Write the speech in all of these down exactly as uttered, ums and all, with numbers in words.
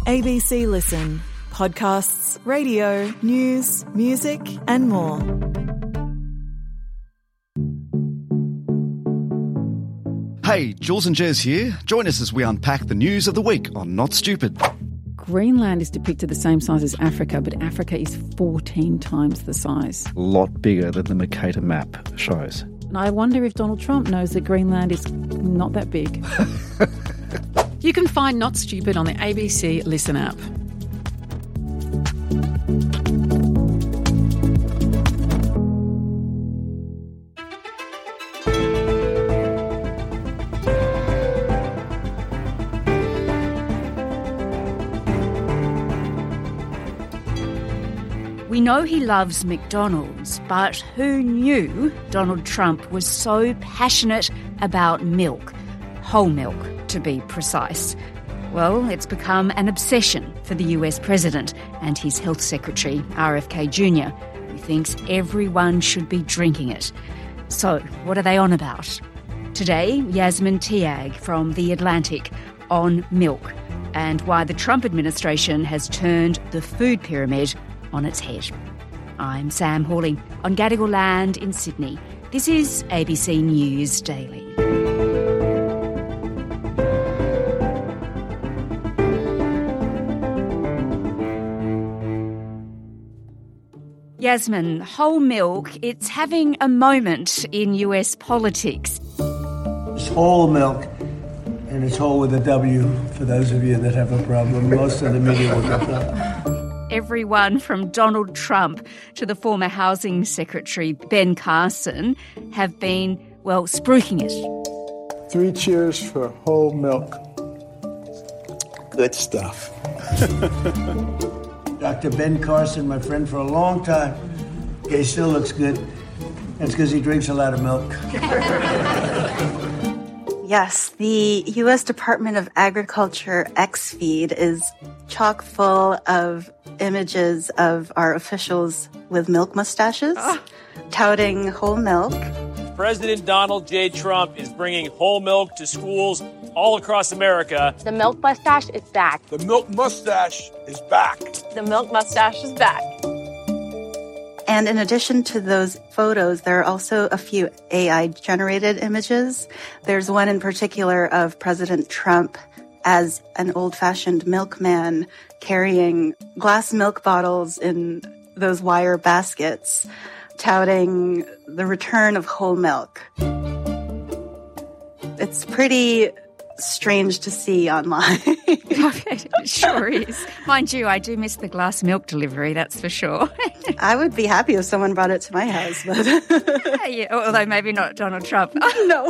A B C Listen. Podcasts, radio, news, music and more. Hey, Jules and Jez here. Join us as we unpack the news of the week on Not Stupid. Greenland is depicted the same size as Africa, but Africa is fourteen times the size. A lot bigger than the Mercator map shows. And I wonder if Donald Trump knows that Greenland is not that big. You can find Not Stupid on the A B C Listen app. We know he loves McDonald's, but who knew Donald Trump was so passionate about milk? Whole milk, to be precise. Well, it's become an obsession for the U S president and his health secretary, R F K Junior, who thinks everyone should be drinking it. So, what are they on about? Today, Yasmin Tiag from The Atlantic on milk and why the Trump administration has turned the food pyramid on its head. I'm Sam Hawley on Gadigal Land in Sydney. This is A B C News Daily. Yasmin, whole milk, it's having a moment in U S politics. It's whole milk, and it's whole with a W for those of you that have a problem. Most of the media will get that. Everyone from Donald Trump to the former Housing Secretary, Ben Carson, have been, well, spruiking it. Three cheers for whole milk. Good stuff. Doctor Ben Carson, my friend for a long time. Okay, still looks good. That's because he drinks a lot of milk. Yes, the U S Department of Agriculture X feed is chock full of images of our officials with milk mustaches, oh. touting whole milk. President Donald J. Trump is bringing whole milk to schools all across America. The milk mustache is back. The milk mustache is back. The milk mustache is back. And in addition to those photos, there are also a few A I-generated images. There's one in particular of President Trump as an old-fashioned milkman carrying glass milk bottles in those wire baskets, touting the return of whole milk. It's pretty strange to see online. It sure is. Mind you, I do miss the glass milk delivery, that's for sure. I would be happy if someone brought it to my house, but... yeah, although maybe not Donald Trump. No.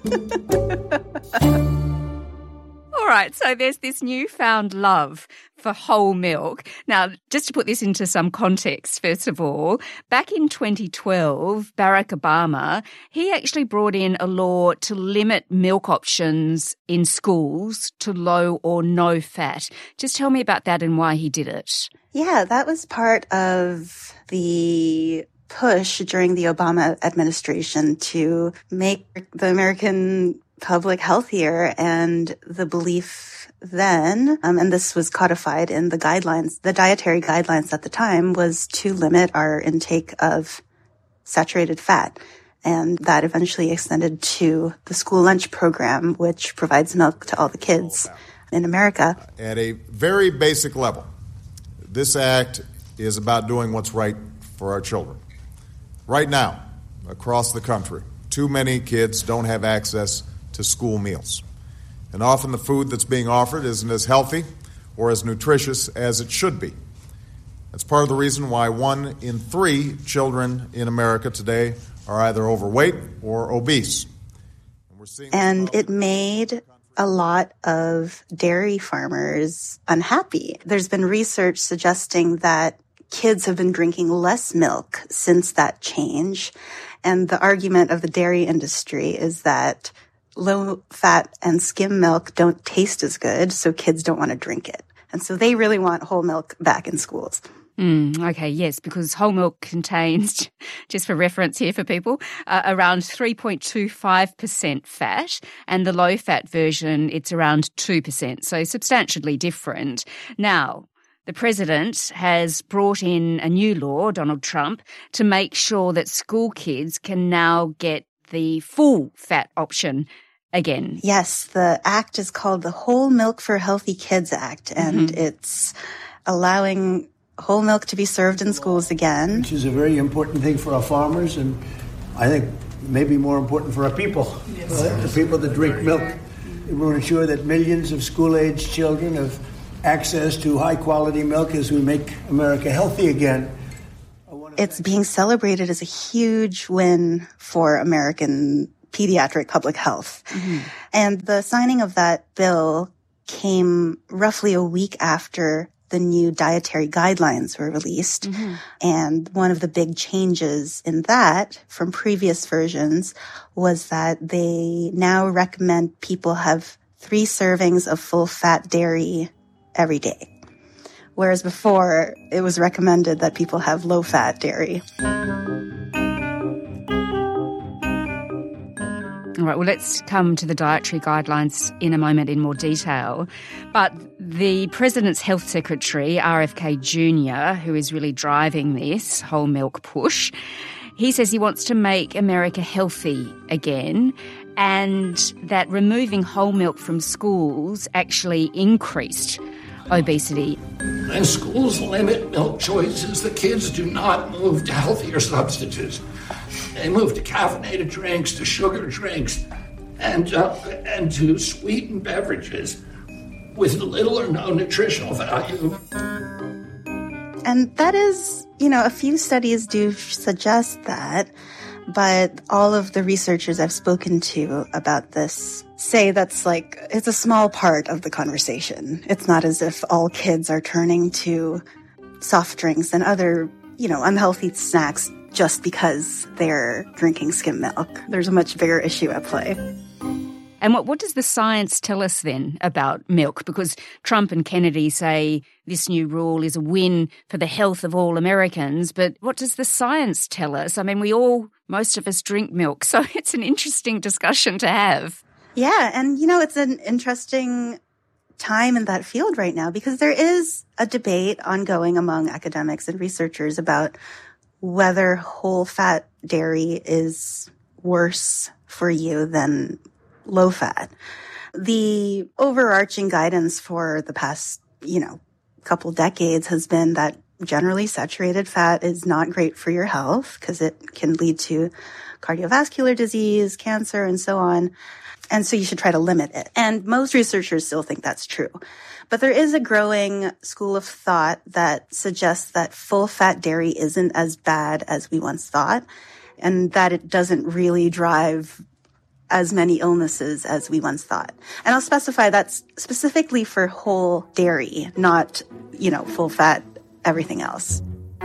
All right, so there's this newfound love for whole milk. Now, just to put this into some context, first of all, back in twenty twelve, Barack Obama, he actually brought in a law to limit milk options in schools to low or no fat. Just tell me about that and why he did it. Yeah, that was part of the push during the Obama administration to make the American public healthier, and the belief then, um, and this was codified in the guidelines, the dietary guidelines at the time, was to limit our intake of saturated fat. And that eventually extended to the school lunch program, which provides milk to all the kids in America. At a very basic level, this act is about doing what's right for our children. Right now, across the country, too many kids don't have access to school meals. And often the food that's being offered isn't as healthy or as nutritious as it should be. That's part of the reason why one in three children in America today are either overweight or obese. And, we're seeing and it made a lot of dairy farmers unhappy. There's been research suggesting that kids have been drinking less milk since that change. And the argument of the dairy industry is that low-fat and skim milk don't taste as good, so kids don't want to drink it. And so they really want whole milk back in schools. Mm, okay, yes, because whole milk contains, just for reference here for people, uh, around three point two five percent fat, and the low-fat version, it's around two percent, so substantially different. Now, the president has brought in a new law, Donald Trump, to make sure that school kids can now get the full fat option again. Yes, the act is called the Whole Milk for Healthy Kids Act, and mm-hmm. it's allowing whole milk to be served in schools again. Which is a very important thing for our farmers, and I think maybe more important for our people, yes. uh, the people that drink milk. We want to ensure that millions of school-aged children have access to high-quality milk as we make America healthy again. It's being celebrated as a huge win for American pediatric public health. Mm-hmm. And the signing of that bill came roughly a week after the new dietary guidelines were released. Mm-hmm. And one of the big changes in that from previous versions was that they now recommend people have three servings of full-fat dairy every day. Whereas before, it was recommended that people have low-fat dairy. All right, well, let's come to the dietary guidelines in a moment in more detail. But the President's Health Secretary, R F K Junior, who is really driving this whole milk push, he says he wants to make America healthy again, and that removing whole milk from schools actually increased obesity. When schools limit milk choices, the kids do not move to healthier substitutes. They move to caffeinated drinks, to sugar drinks, and uh, and to sweetened beverages with little or no nutritional value. And that is, you know, a few studies do suggest that, but all of the researchers I've spoken to about this say that's like, it's a small part of the conversation. It's not as if all kids are turning to soft drinks and other, you know, unhealthy snacks just because they're drinking skim milk. There's a much bigger issue at play. And what, what does the science tell us then about milk? Because Trump and Kennedy say this new rule is a win for the health of all Americans, but what does the science tell us? I mean, we all, most of us drink milk, so it's an interesting discussion to have. Yeah, and you know, it's an interesting time in that field right now because there is a debate ongoing among academics and researchers about whether whole-fat dairy is worse for you than low-fat. The overarching guidance for the past, you know, couple decades has been that generally saturated fat is not great for your health because it can lead to cardiovascular disease, cancer, and so on. And so you should try to limit it. And most researchers still think that's true. But there is a growing school of thought that suggests that full-fat dairy isn't as bad as we once thought, and that it doesn't really drive as many illnesses as we once thought. And I'll specify that's specifically for whole dairy, not, you know, full-fat everything else.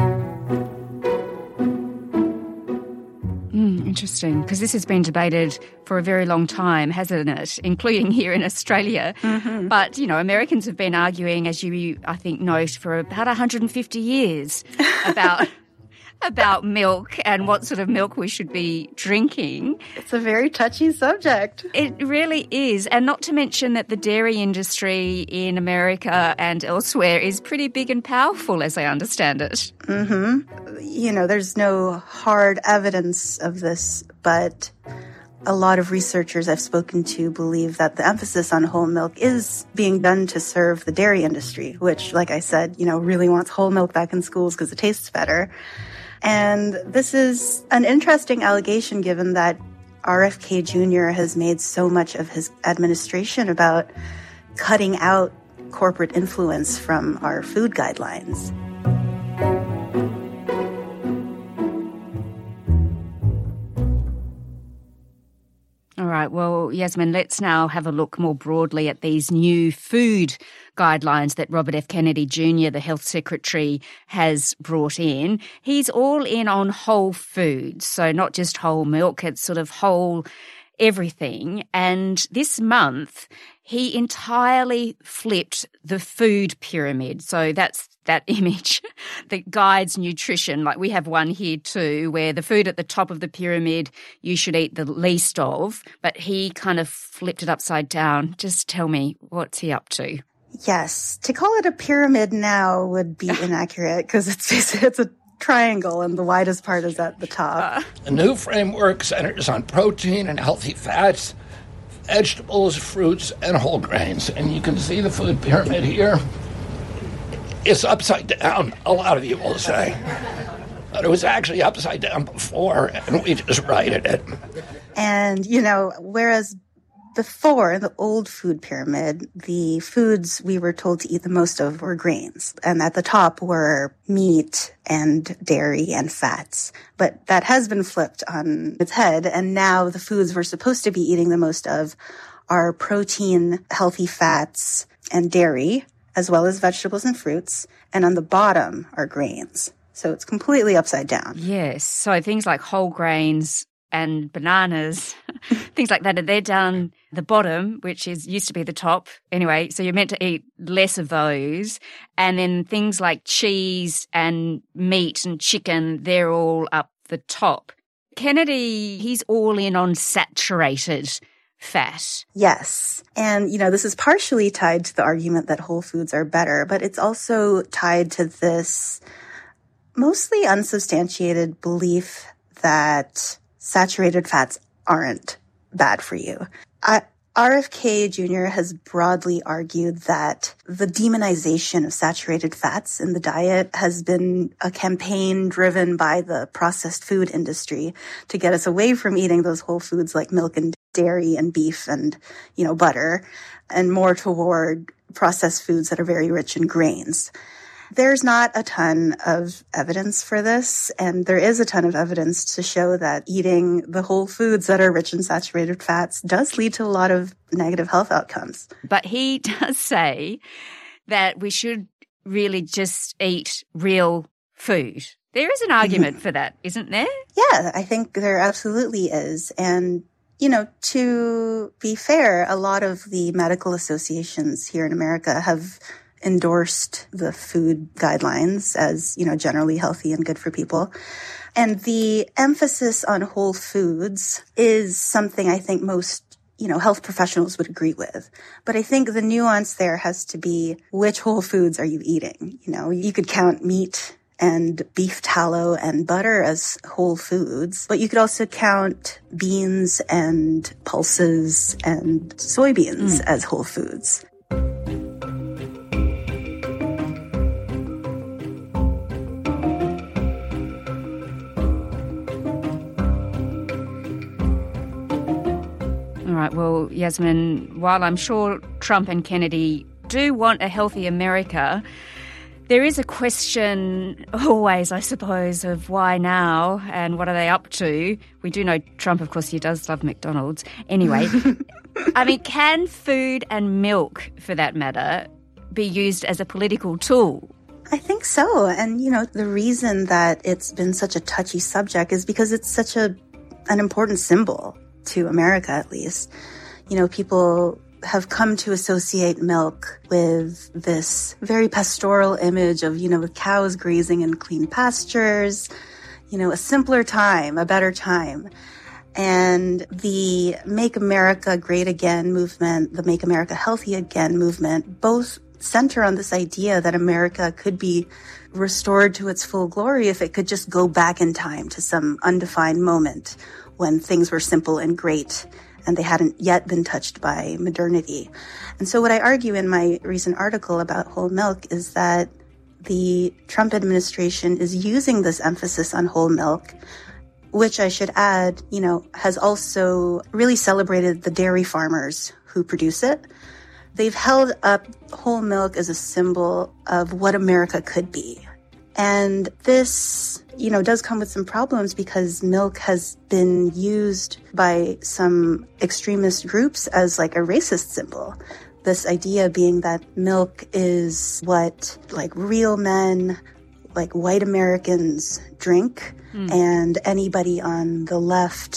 Interesting, because this has been debated for a very long time, hasn't it, including here in Australia. Mm-hmm. But, you know, Americans have been arguing, as you, I think, note, for about one hundred fifty years about about milk and what sort of milk we should be drinking. It's a very touchy subject. It really is. And not to mention that the dairy industry in America and elsewhere is pretty big and powerful, as I understand it. Mm-hmm. You know, there's no hard evidence of this, but a lot of researchers I've spoken to believe that the emphasis on whole milk is being done to serve the dairy industry, which, like I said, you know, really wants whole milk back in schools because it tastes better. And this is an interesting allegation given that R F K Junior has made so much of his administration about cutting out corporate influence from our food guidelines. All right, well, Yasmin, let's now have a look more broadly at these new food guidelines that Robert F. Kennedy Junior, the Health Secretary, has brought in. He's all in on whole foods, so not just whole milk, it's sort of whole everything. And this month, he entirely flipped the food pyramid. So that's that image that guides nutrition. Like we have one here too, where the food at the top of the pyramid you should eat the least of, but he kind of flipped it upside down. Just tell me, what's he up to? Yes. To call it a pyramid now would be inaccurate because it's basically, it's a triangle and the widest part is at the top. The new framework centers on protein and healthy fats, vegetables, fruits, and whole grains. And you can see the food pyramid here. It's upside down, a lot of you will say. But it was actually upside down before, and we just righted it. And, you know, whereas before the old food pyramid, the foods we were told to eat the most of were grains. And at the top were meat and dairy and fats. But that has been flipped on its head. And now the foods we're supposed to be eating the most of are protein, healthy fats, and dairy, as well as vegetables and fruits. And on the bottom are grains. So it's completely upside down. Yes. So things like whole grains and bananas, things like that, they're down the bottom, which is used to be the top. Anyway, so you're meant to eat less of those. And then things like cheese and meat and chicken, they're all up the top. Kennedy, he's all in on saturated fat. Yes. And, you know, this is partially tied to the argument that whole foods are better, but it's also tied to this mostly unsubstantiated belief that saturated fats aren't bad for you. I, R F K Junior has broadly argued that the demonization of saturated fats in the diet has been a campaign driven by the processed food industry to get us away from eating those whole foods like milk and dairy and beef and, you know, butter, and more toward processed foods that are very rich in grains. There's not a ton of evidence for this, and there is a ton of evidence to show that eating the whole foods that are rich in saturated fats does lead to a lot of negative health outcomes. But he does say that we should really just eat real food. There is an argument for that, isn't there? Yeah, I think there absolutely is. And, you know, to be fair, a lot of the medical associations here in America have endorsed the food guidelines as, you know, generally healthy and good for people. And the emphasis on whole foods is something I think most, you know, health professionals would agree with. But I think the nuance there has to be, which whole foods are you eating? You know, you could count meat and beef tallow and butter as whole foods, but you could also count beans and pulses and soybeans mm. as whole foods. All right, well, Yasmin, while I'm sure Trump and Kennedy do want a healthy America, there is a question always, I suppose, of why now and what are they up to? We do know Trump, of course, he does love McDonald's. Anyway, I mean, can food and milk, for that matter, be used as a political tool? I think so. And, you know, the reason that it's been such a touchy subject is because it's such a an important symbol to America, at least. You know, people have come to associate milk with this very pastoral image of, you know, cows grazing in clean pastures, you know, a simpler time, a better time. And the Make America Great Again movement, the Make America Healthy Again movement, both center on this idea that America could be restored to its full glory if it could just go back in time to some undefined moment when things were simple and great and they hadn't yet been touched by modernity. And so what I argue in my recent article about whole milk is that the Trump administration is using this emphasis on whole milk, which I should add, you know, has also really celebrated the dairy farmers who produce it. They've held up whole milk as a symbol of what America could be. And this, you know, does come with some problems because milk has been used by some extremist groups as like a racist symbol. This idea being that milk is what like real men, like white Americans drink, mm. and anybody on the left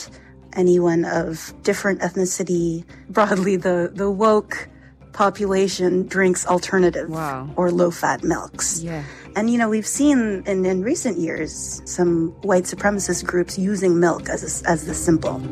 anyone of different ethnicity, broadly the, the woke population drinks alternative wow. or low-fat milks. Yeah. And, you know, we've seen in, in recent years some white supremacist groups using milk as a, as the symbol.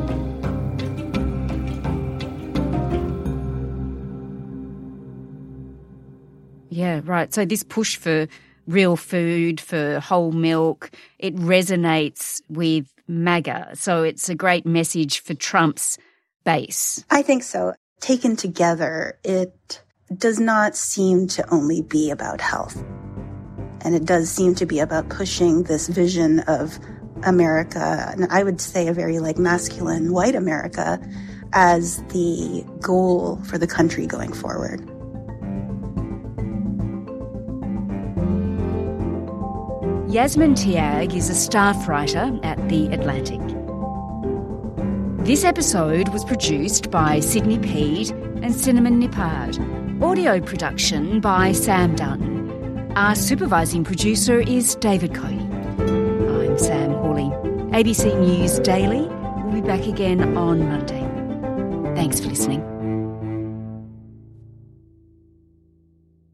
Yeah, right. So this push for real food, for whole milk, it resonates with MAGA. So it's a great message for Trump's base. I think so. Taken together, it does not seem to only be about health. And it does seem to be about pushing this vision of America, and I would say a very like masculine white America, as the goal for the country going forward. Yasmin Tiag is a staff writer at The Atlantic. This episode was produced by Sydney Peed and Cinnamon Nippard. Audio production by Sam Dunn. Our supervising producer is David Cody. I'm Sam Hawley. A B C News Daily will be back again on Monday. Thanks for listening.